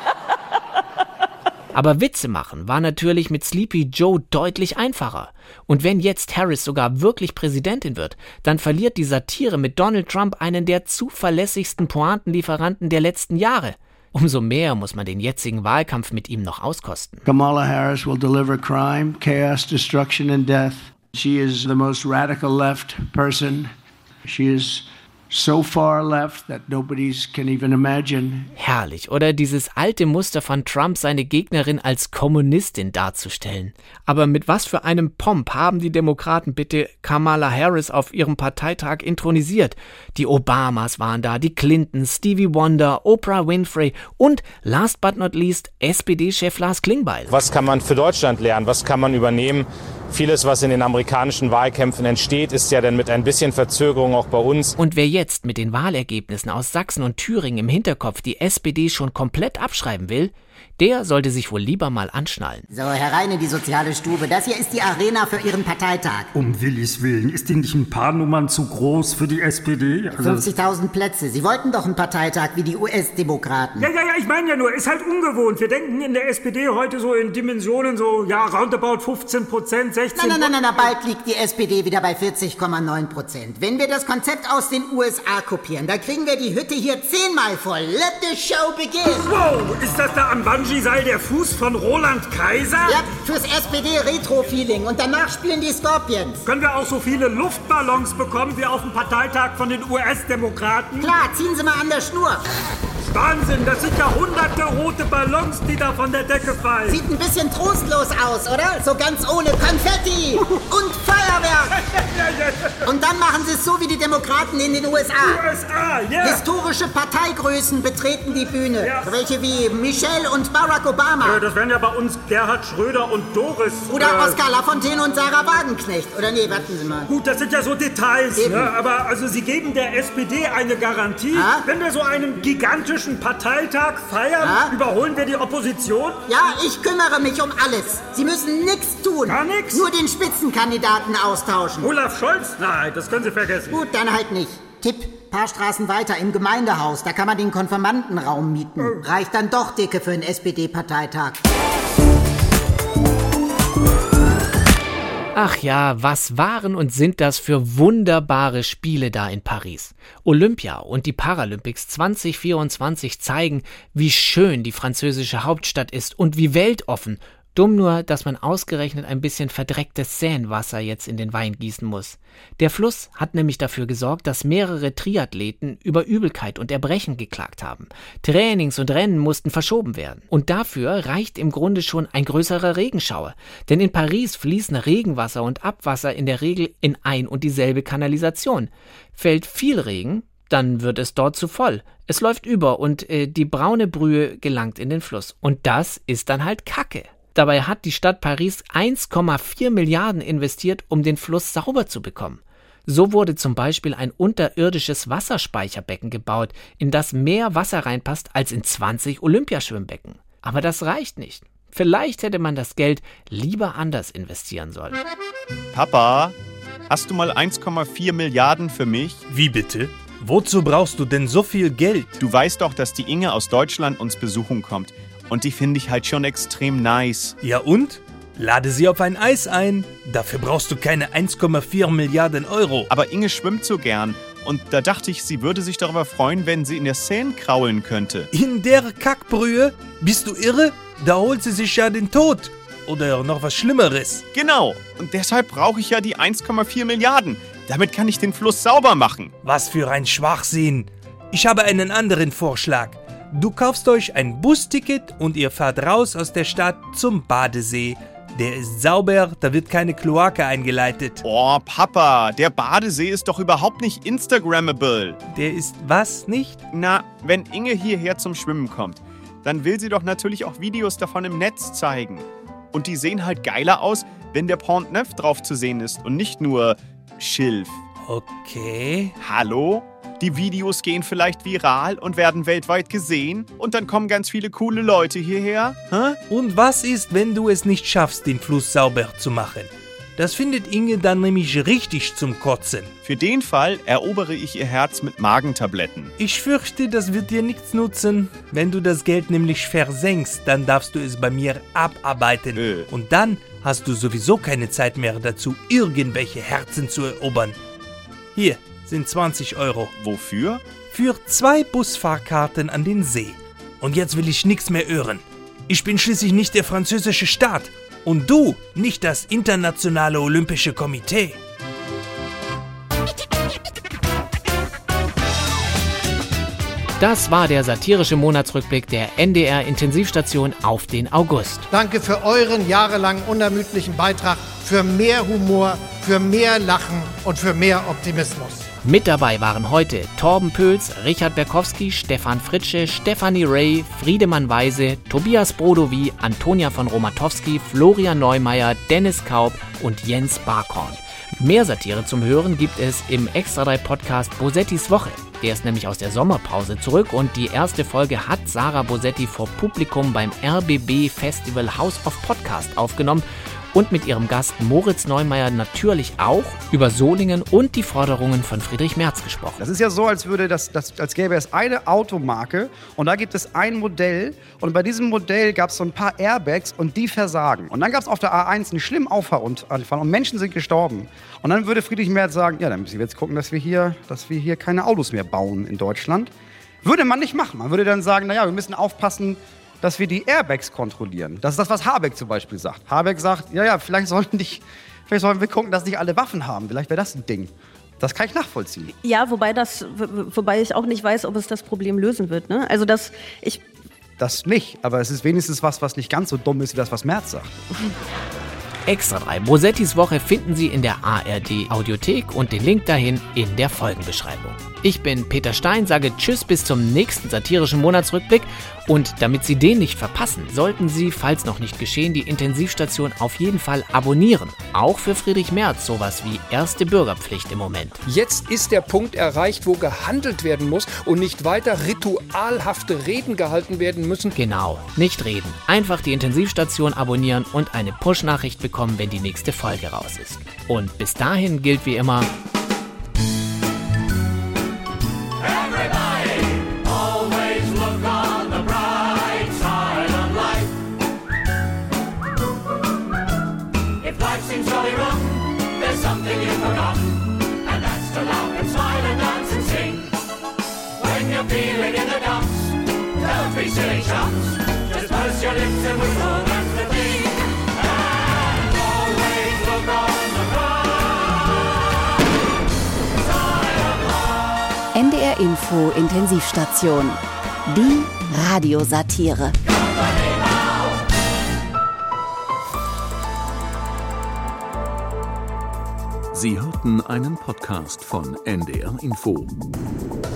Aber Witze machen war natürlich mit Sleepy Joe deutlich einfacher. Und wenn jetzt Harris sogar wirklich Präsidentin wird, dann verliert die Satire mit Donald Trump einen der zuverlässigsten Pointenlieferanten der letzten Jahre. Umso mehr muss man den jetzigen Wahlkampf mit ihm noch auskosten. Kamala Harris will deliver crime, chaos, destruction and death. She is the most radical left person. She is so far left that nobody can even imagine. Herrlich, oder dieses alte Muster von Trump, seine Gegnerin als Kommunistin darzustellen. Aber mit was für einem Pomp haben die Demokraten bitte Kamala Harris auf ihrem Parteitag intronisiert? Die Obamas waren da, die Clintons, Stevie Wonder, Oprah Winfrey und last but not least S P D-Chef Lars Klingbeil. Was kann man für Deutschland lernen? Was kann man übernehmen? Vieles, was in den amerikanischen Wahlkämpfen entsteht, ist ja dann mit ein bisschen Verzögerung auch bei uns. Und wer jetzt mit den Wahlergebnissen aus Sachsen und Thüringen im Hinterkopf die S P D schon komplett abschreiben will, der sollte sich wohl lieber mal anschnallen. So, herein in die soziale Stube. Das hier ist die Arena für Ihren Parteitag. Um Willis Willen, ist die nicht ein paar Nummern zu groß für die S P D? Also fünfzigtausend Plätze. Sie wollten doch einen Parteitag wie die U S-Demokraten. Ja, ja, ja, ich meine ja nur, ist halt ungewohnt. Wir denken in der S P D heute so in Dimensionen so, ja, roundabout fünfzehn Prozent, sechzehn Prozent. Nein, nein, nein, nein, bald liegt die S P D wieder bei vierzig Komma neun Prozent. Wenn wir das Konzept aus den U S A kopieren, da kriegen wir die Hütte hier zehnmal voll. Let the show begin. Wow, ist das da am Bungee-Seil der Fuß von Roland Kaiser? Ja, fürs S P D-Retro-Feeling. Und danach spielen die Scorpions. Können wir auch so viele Luftballons bekommen wie auf dem Parteitag von den U S-Demokraten? Klar, ziehen Sie mal an der Schnur. Wahnsinn, das sind ja hunderte rote Ballons, die da von der Decke fallen. Sieht ein bisschen trostlos aus, oder? So ganz ohne Konfetti und Feuerwerk. Und dann machen Sie es so wie die Demokraten in den U S A. U S A, ja. Yeah. Historische Parteigrößen betreten die Bühne. Ja. Welche wie Michelle und Barack Obama. Äh, das wären ja bei uns Gerhard Schröder und Doris. Oder äh, Oskar Lafontaine und Sarah Wagenknecht. Oder nee, warten Sie mal. Gut, das sind ja so Details. Ne? Aber also Sie geben der S P D eine Garantie, ha? Wenn wir so einen gigantischen Parteitag feiern, ha? Überholen wir die Opposition? Ja, ich kümmere mich um alles. Sie müssen nichts tun. Gar nichts? Nur den Spitzenkandidaten austauschen. Olaf Scholz? Nein, das können Sie vergessen. Gut, dann halt nicht. Tipp, paar Straßen weiter im Gemeindehaus. Da kann man den Konfirmandenraum mieten. Oh. Reicht dann doch dicke für einen S P D-Parteitag. Ach ja, was waren und sind das für wunderbare Spiele da in Paris. Olympia und die Paralympics zwanzig vierundzwanzig zeigen, wie schön die französische Hauptstadt ist und wie weltoffen. Dumm nur, dass man ausgerechnet ein bisschen verdrecktes Seinewasser jetzt in den Wein gießen muss. Der Fluss hat nämlich dafür gesorgt, dass mehrere Triathleten über Übelkeit und Erbrechen geklagt haben. Trainings und Rennen mussten verschoben werden. Und dafür reicht im Grunde schon ein größerer Regenschauer. Denn in Paris fließen Regenwasser und Abwasser in der Regel in ein und dieselbe Kanalisation. Fällt viel Regen, Dann wird es dort zu voll. Es läuft über und äh, die braune Brühe gelangt in den Fluss. Und das ist dann halt Kacke. Dabei hat die Stadt Paris eins Komma vier Milliarden investiert, um den Fluss sauber zu bekommen. So wurde zum Beispiel ein unterirdisches Wasserspeicherbecken gebaut, in das mehr Wasser reinpasst als in zwanzig Olympiaschwimmbecken. Aber das reicht nicht. Vielleicht hätte man das Geld lieber anders investieren sollen. Papa, hast du mal eins Komma vier Milliarden für mich? Wie bitte? Wozu brauchst du denn so viel Geld? Du weißt doch, dass die Inge aus Deutschland uns besuchen kommt. Und die finde ich halt schon extrem nice. Ja und? Lade sie auf ein Eis ein. Dafür brauchst du keine eins Komma vier Milliarden Euro. Aber Inge schwimmt so gern. Und da dachte ich, sie würde sich darüber freuen, wenn sie in der Seine kraulen könnte. In der Kackbrühe? Bist du irre? Da holt sie sich ja den Tod. Oder noch was Schlimmeres. Genau. Und deshalb brauche ich ja die eins Komma vier Milliarden. Damit kann ich den Fluss sauber machen. Was für ein Schwachsinn. Ich habe einen anderen Vorschlag. Du kaufst euch ein Busticket und ihr fahrt raus aus der Stadt zum Badesee. Der ist sauber, da wird keine Kloake eingeleitet. Oh, Papa, der Badesee ist doch überhaupt nicht Instagrammable. Der ist was nicht? Na, wenn Inge hierher zum Schwimmen kommt, dann will sie doch natürlich auch Videos davon im Netz zeigen. Und die sehen halt geiler aus, wenn der Pont Neuf drauf zu sehen ist und nicht nur Schilf. Okay. Hallo? Die Videos gehen vielleicht viral und werden weltweit gesehen und dann kommen ganz viele coole Leute hierher. Hä? Und was ist, wenn du es nicht schaffst, den Fluss sauber zu machen? Das findet Inge dann nämlich richtig zum Kotzen. Für den Fall erobere ich ihr Herz mit Magentabletten. Ich fürchte, das wird dir nichts nutzen. Wenn du das Geld nämlich versenkst, dann darfst du es bei mir abarbeiten. Äh. Und dann hast du sowieso keine Zeit mehr dazu, irgendwelche Herzen zu erobern. Hier sind zwanzig Euro. Wofür? Für zwei Busfahrkarten an den See. Und jetzt will ich nichts mehr hören. Ich bin schließlich nicht der französische Staat. Und du, nicht das Internationale Olympische Komitee. Das war der satirische Monatsrückblick der N D R-Intensivstation auf den August. Danke für euren jahrelangen unermüdlichen Beitrag für mehr Humor, für mehr Lachen und für mehr Optimismus. Mit dabei waren heute Torben Pöls, Richard Berkowski, Stefan Fritsche, Stefanie Ray, Friedemann Weise, Tobias Brodowy, Antonia von Romatowski, Florian Neumeier, Dennis Kaub und Jens Barkhorn. Mehr Satire zum Hören gibt es im Extra drei Podcast Bosettis Woche. Der ist nämlich aus der Sommerpause zurück und die erste Folge hat Sarah Bosetti vor Publikum beim R B B Festival House of Podcast aufgenommen und mit ihrem Gast Moritz Neumeier natürlich auch über Solingen und die Forderungen von Friedrich Merz gesprochen. Das ist ja so, als, würde das, das, als gäbe es eine Automarke und da gibt es ein Modell und bei diesem Modell gab es so ein paar Airbags und die versagen. Und dann gab es auf der A eins einen schlimmen Auffahrunfall und Menschen sind gestorben. Und dann würde Friedrich Merz sagen, ja, dann müssen wir jetzt gucken, dass wir hier, dass wir hier keine Autos mehr bauen in Deutschland. Würde man nicht machen. Man würde dann sagen, naja, wir müssen aufpassen, dass wir die Airbags kontrollieren. Das ist das, was Habeck zum Beispiel sagt. Habeck sagt, ja, ja, vielleicht sollten, nicht, vielleicht sollten wir gucken, dass nicht alle Waffen haben. Vielleicht wäre das ein Ding. Das kann ich nachvollziehen. Ja, wobei, das, wobei ich auch nicht weiß, ob es das Problem lösen wird. Ne? Also das, ich... Das nicht, aber es ist wenigstens was, was nicht ganz so dumm ist, wie das, was Merz sagt. Extra drei Bosettis Woche finden Sie in der A R D-Audiothek und den Link dahin in der Folgenbeschreibung. Ich bin Peter Stein, sage Tschüss bis zum nächsten satirischen Monatsrückblick und damit Sie den nicht verpassen, sollten Sie, falls noch nicht geschehen, die Intensivstation auf jeden Fall abonnieren. Auch für Friedrich Merz sowas wie erste Bürgerpflicht im Moment. Jetzt ist der Punkt erreicht, wo gehandelt werden muss und nicht weiter ritualhafte Reden gehalten werden müssen. Genau, nicht reden. Einfach die Intensivstation abonnieren und eine Push-Nachricht bekommen, wenn die nächste Folge raus ist. Und bis dahin gilt wie immer... Feeling in the dumps, don't be silly chumps. Just purse your lips and whistle, that's the thing. And always look on the bright side of life. N D R Info Intensivstation. Die Radiosatire. Sie hörten einen Podcast von N D R Info.